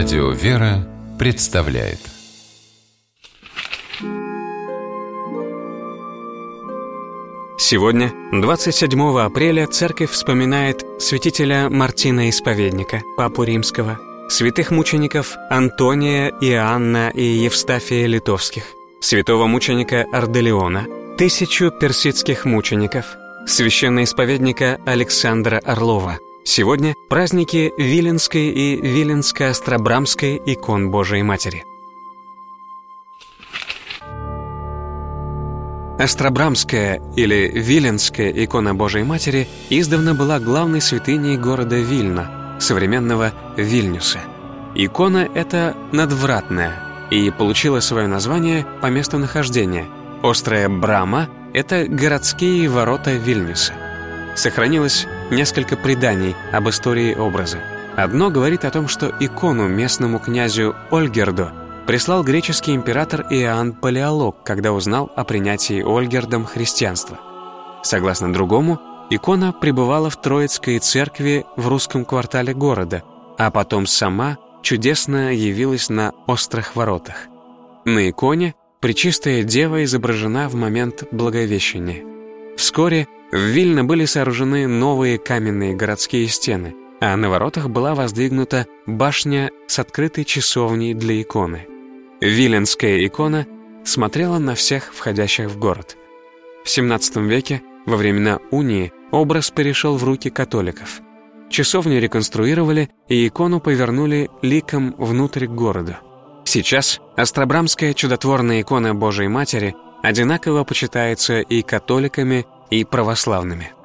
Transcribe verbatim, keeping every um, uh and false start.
Радио «Вера» представляет. Сегодня, двадцать седьмого апреля, Церковь вспоминает святителя Мартина Исповедника, папу римского, святых мучеников Антония, Иоанна и Евстафия Литовских, святого мученика Арделеона, тысячу персидских мучеников, священноисповедника Александра Орлова. Сегодня праздники Виленской и Виленско-Острабрамской икон Божией Матери. Острабрамская или Виленская икона Божией Матери издавна была главной святыней города Вильна, современного Вильнюса. Икона эта надвратная и получила свое название по месту нахождения. Острая Брама — это городские ворота Вильнюса. Сохранилось несколько преданий об истории образа. Одно говорит о том, что икону местному князю Ольгерду прислал греческий император Иоанн Палеолог, когда узнал о принятии Ольгердом христианства. Согласно другому, икона пребывала в Троицкой церкви в русском квартале города, а потом сама чудесно явилась на острых воротах. На иконе Пречистая Дева изображена в момент Благовещения. Вскоре в Вильно были сооружены новые каменные городские стены, а на воротах была воздвигнута башня с открытой часовней для иконы. Виленская икона смотрела на всех входящих в город. В семнадцатом веке, во времена унии, образ перешел в руки католиков. Часовню реконструировали и икону повернули ликом внутрь города. Сейчас Острабрамская чудотворная икона Божией Матери одинаково почитается и католиками, и православными.